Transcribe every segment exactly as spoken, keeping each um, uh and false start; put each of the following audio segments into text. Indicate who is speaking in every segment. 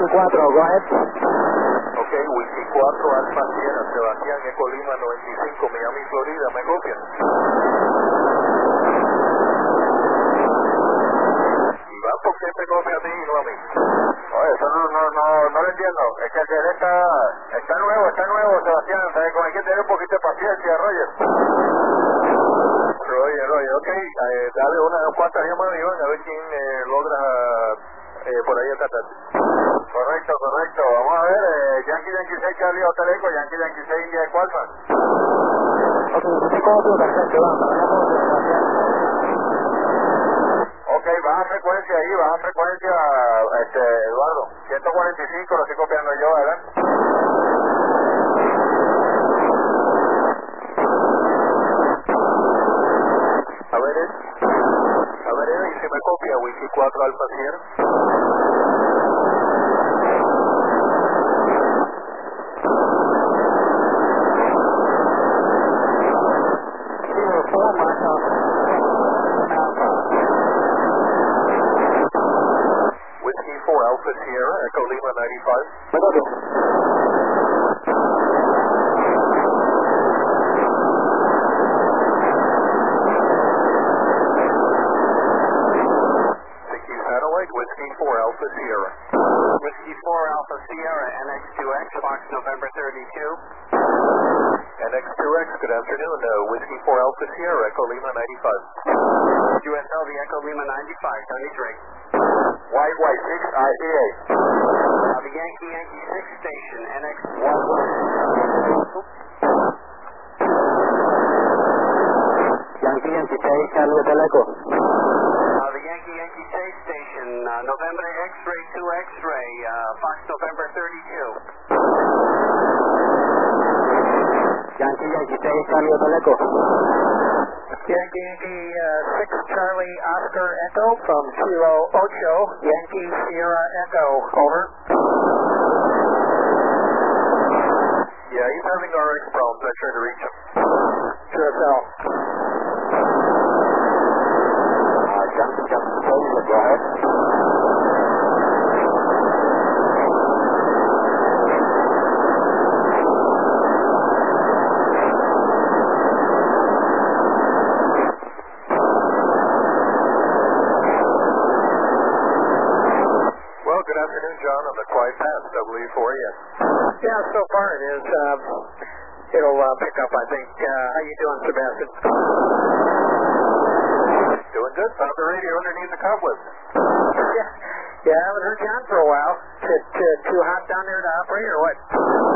Speaker 1: Whiskey cuatro, go ahead.
Speaker 2: Ok, Whiskey cuatro, Alfa Sierra, Sebastián, Eco Lima noventa y cinco, Miami, Florida, ¿me copian? Iván, ¿por qué te copia a ti y no a mí?
Speaker 3: Oye, eso no, no, no, no lo entiendo. Es que él está, está nuevo, está nuevo, Sebastián. ¿Sabes? Como hay que tener un poquito de paciencia, Roger.
Speaker 2: Roger, Roger, ok. Eh, dale unas cuantas llamadas, Iván, a ver quién eh, logra eh, por ahí acatar.
Speaker 3: Correcto, correcto. Vamos a ver, eh, Yankee Yankee seis, Charlie Hotel Eco, Yankee Yankee seis, India de Cualfa.
Speaker 1: Ok, usted copio, perfecto, vamos, vamos, Sebastián.
Speaker 3: Ok, baja frecuencia ahí, baja frecuencia, este, Eduardo. ciento cuarenta y cinco, lo estoy copiando yo, ¿verdad?
Speaker 2: A ver, eh. a ver, eh, y si me copia, Whiskey cuatro, Alfa Sierra. Whiskey four, Alpha Sierra, Echo Lima ninety-five.
Speaker 1: Me copio.
Speaker 2: Six Satellite, Whiskey four, Alpha Sierra.
Speaker 4: Whiskey four, Alpha Sierra, N X two X, Fox November thirty-two.
Speaker 2: N X two X, good afternoon. Uh, Whiskey four, Alpha Sierra, Echo Lima ninety-five.
Speaker 4: U S L V, Echo Lima ninety-five, thirty-three.
Speaker 3: White White six, I C A.
Speaker 4: Uh, the Yankee Yankee six station, N X one.
Speaker 1: Yankee Yankee seis, Charlie Hotel Eco.
Speaker 4: Uh, the Yankee Yankee six station, uh, November X-ray two X-ray, uh, Fox November thirty-two.
Speaker 1: Yankee Yankee seis, Charlie Hotel Eco.
Speaker 5: Yankee Yankee uh, six Charlie Oscar Echo from Kilo Ocho, Yankee Sierra Echo, over.
Speaker 2: Yeah, he's having R X problems. I tried to reach him.
Speaker 5: Q S L.
Speaker 1: Uh, Yankee Yankee seis, go ahead.
Speaker 2: Well, good afternoon, John, on the Quiet Path, W four A S.
Speaker 5: Yeah, so far it is. Uh, it'll uh, pick up, I think. Uh, how you doing, Sebastian?
Speaker 2: Doing good. Found the radio underneath the cobwebs.
Speaker 5: Yeah, yeah, I haven't heard you on for a while. Is it uh, too hot down there to operate, or what?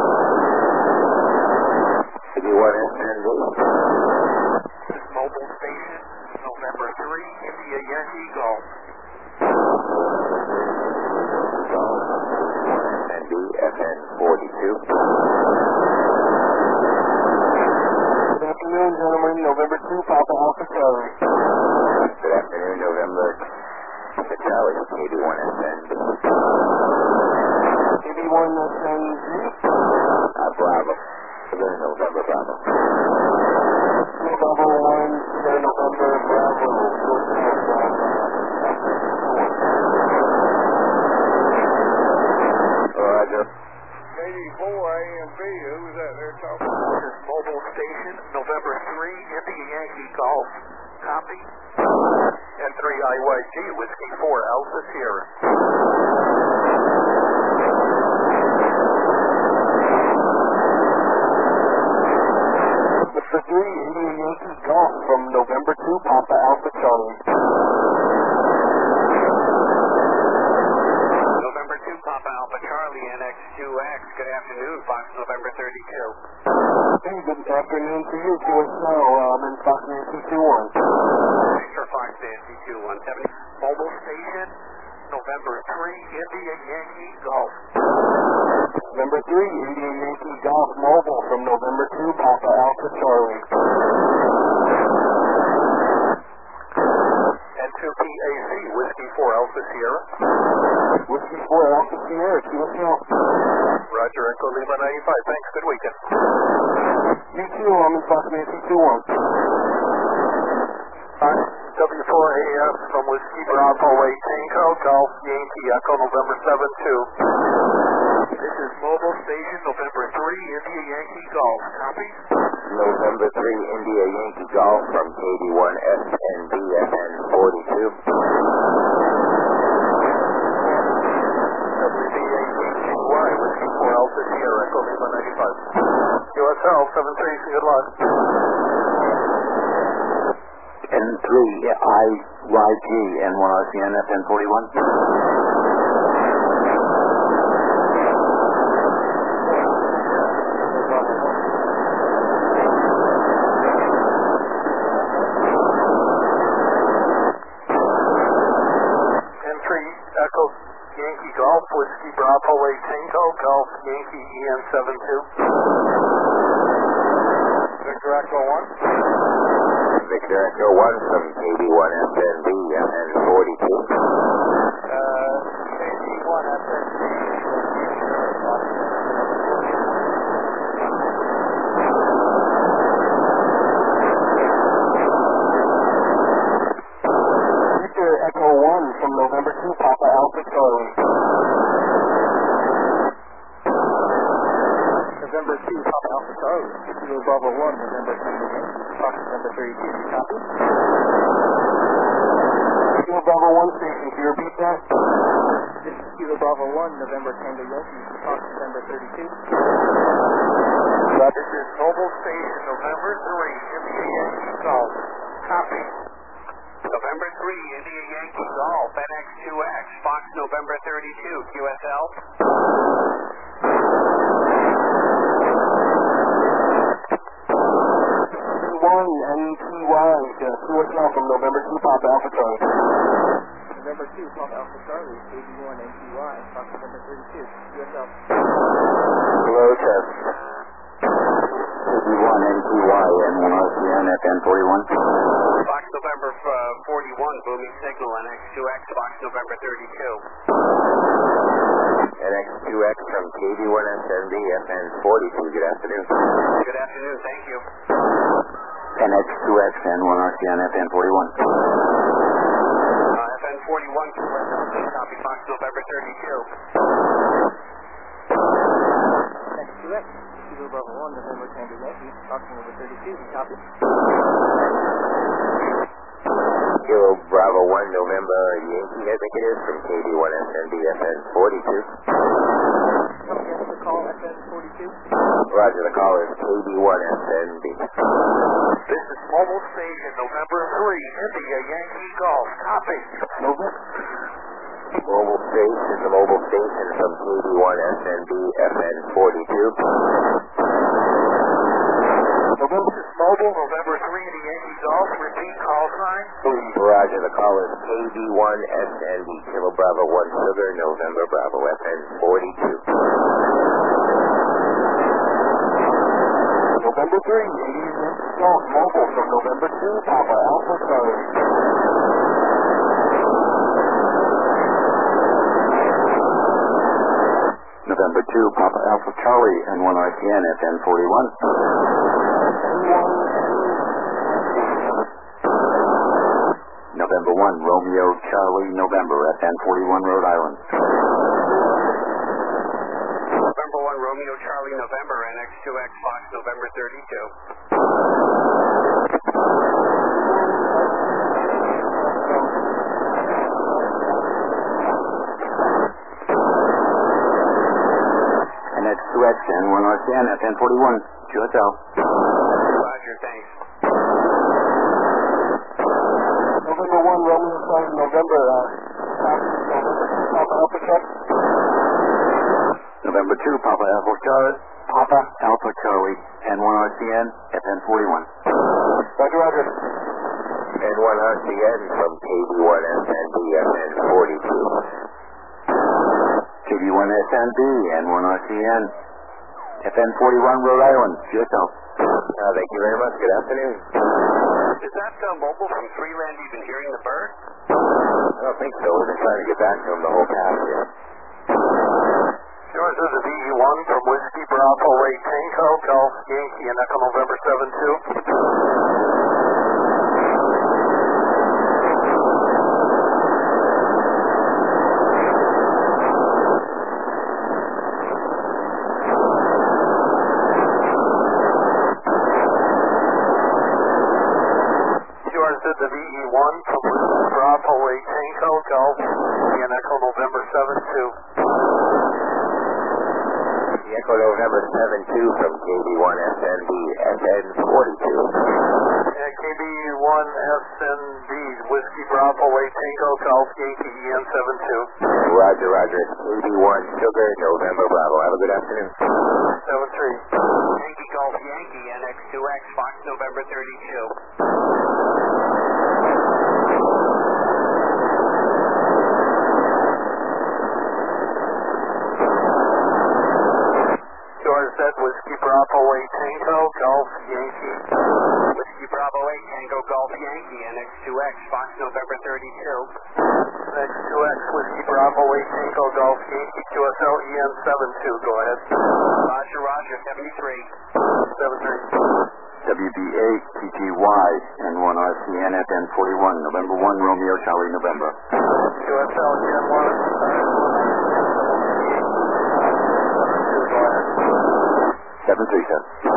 Speaker 3: eighty-one S N V.
Speaker 2: Mobile station, November three, India Yankee Golf.
Speaker 3: And D F N forty-two.
Speaker 1: Good afternoon, gentlemen. November two, Papa Alpha Charlie.
Speaker 3: Good afternoon, November. The Charlie, eighty-one S N V.
Speaker 1: eighty-one S N V.
Speaker 3: Uh, Bravo. November Bravo.
Speaker 1: Bravo one, November Bravo.
Speaker 3: Roger.
Speaker 2: eighty-four A M B, who was that there talking? This is mobile station, November three, India Yankee Golf. Copy. And three I Y G, Whiskey four, Alpha Sierra.
Speaker 1: Mister three, India Yankee Golf from November two, Papa Alpha Charlie.
Speaker 4: November two, Papa Alpha Charlie, N X two X, good afternoon, Fox November thirty-two.
Speaker 1: Hey, good afternoon to you, Q S L. I'm in Fox Nancy two one.
Speaker 4: Thanks for Fox Nancy two one seventy.
Speaker 2: Mobile station, November three, India Yankee Golf.
Speaker 1: Number three, India Yankee Golf Mobile from November two, Papa Alpha Charlie.
Speaker 2: And two P A C, Whiskey four, Alpha Sierra.
Speaker 1: Whiskey four, Alpha Sierra, Q S L.
Speaker 2: Roger, Echo Lima ninety-five. Thanks, good weekend.
Speaker 1: You too, I'm in Fox Nancy two one.
Speaker 2: Fox W four A A S from Whiskey Bravo eight Tango, Golf Yankee Echo, November seven two. This is Mobile Station, November three, India Yankee Golf. Copy?
Speaker 3: November three, India Yankee Golf from K D one S N B F N forty-two.
Speaker 2: W D eight H G Y, Whiskey four Alpha Sierra, Echo Lima ninety-five. U S L seven three, good luck.
Speaker 3: N three, I Y G, N one R C N, F N forty-one.
Speaker 2: N three, Echo Yankee Golf, Whiskey Bravo eight Tango, Golf Yankee E N seven two. Victor Echo one.
Speaker 3: Victor Echo one from K D one S N B F N forty-two.
Speaker 2: Uh, K D one S N B.
Speaker 1: Victor Echo one from November two, Papa Alpha Charlie.
Speaker 5: November two, Papa Alpha Charlie. Kilo Bravo one, November Tango Yankee, Fox November thirty-two, copy?
Speaker 1: Kilo Bravo one station, can you repeat that?
Speaker 5: This is Kilo Bravo one, November Tango Yankee, Fox November thirty-two.
Speaker 2: This is Mobile Station, November three, India Yankee Golf. Copy.
Speaker 4: November three, India Yankee Golf, N X two X, Fox November thirty-two, Q S L.
Speaker 1: one N T Y, Q S L from November two, Papa Alpha Charlie.
Speaker 5: November two, Papa Alpha Charlie, K D one N T Y, Fox November thirty-two, Q S L.
Speaker 3: Hello, test. K D one N T Y, N one R C N, F N forty-one.
Speaker 4: Fox November uh, forty-one, booming signal, N X two X, Fox November thirty-two.
Speaker 3: N X two X from K D one S N B F N forty-two. Good afternoon.
Speaker 4: Good afternoon, thank you.
Speaker 3: N X two X, N one R C N, F N forty-one.
Speaker 4: Uh, F N forty-one, Q S L, copy, Fox November thirty-two.
Speaker 5: N X two X, Kilo Bravo one, November Tango Yankee, Fox November thirty-two, copy?
Speaker 3: Kilo Bravo one, November Yankee, I think it is, from K D one S N B F N forty-two.
Speaker 5: Come again to the call, F N forty-two.
Speaker 3: Roger, the call is K D one S N B.
Speaker 2: This is Mobile Station, November three, India Yankee Golf. Copy.
Speaker 3: Mobile station, the mobile station from K D one S N B F N forty-two.
Speaker 2: November is Mobile, November three, India Yankee Golf. Repeat call sign.
Speaker 3: Roger, the call is K D one S N B, Kilo Bravo one Sugar, November Bravo F N forty-two.
Speaker 1: November three, India Yankee Golf Mobile from November two, Papa Alpha Charlie.
Speaker 3: November two, Papa Alpha Charlie, N one R C N, F N forty-one. November one, Romeo Charlie, November, F N forty-one, Rhode Island.
Speaker 4: November one, Romeo Charlie, November, N X two X, Fox November thirty-two.
Speaker 3: N X two X, N one R C N, F N forty-one, Q S L.
Speaker 4: Roger, thanks.
Speaker 1: November one, Romeo Charlie, November, uh, Papa Alpha Charlie.
Speaker 3: November two, Papa Alpha Charlie, Papa Alpha Charlie, N one R C N, F N forty-one.
Speaker 1: Roger, roger.
Speaker 3: N one R C N from K D one S N B, F N forty-two. K D one S N B, N one R C N, F N forty-one, Rhode Island, Q S L. Uh, thank you very much. Good afternoon.
Speaker 4: Is that uh, Mobile from Freeland even hearing the bird?
Speaker 3: I don't think so. We've been trying to get back to him the whole path here.
Speaker 2: Yours is a V E one from Whiskey Bravo eight Tango, Golf Yankee, and Echo November seven two. and Echo November seven two.
Speaker 3: Echo November seven two from K B one S N D S N forty-two.
Speaker 2: And K B one S N D, Whiskey Bravo eight Tango Golf Yankee E N seven two.
Speaker 3: Roger, roger. K B one Sugar November Bravo. Have a good afternoon.
Speaker 2: seven three.
Speaker 4: Yankee Golf Yankee N X two X Fox November thirty-two.
Speaker 2: That Whiskey Bravo eight Tango Golf Yankee.
Speaker 4: Whiskey Bravo eight Tango Golf Yankee N X two X Fox November thirty-two.
Speaker 2: N X two X Whiskey Bravo eight Tango Golf Yankee Q S L E N seven two. Go ahead.
Speaker 4: Roger, Roger, seventy-three.
Speaker 2: seven three.
Speaker 1: W B eight T G Y N one R C N F N forty-one, November one, Romeo Charlie November.
Speaker 2: Q S L E N one.
Speaker 1: seven three seven.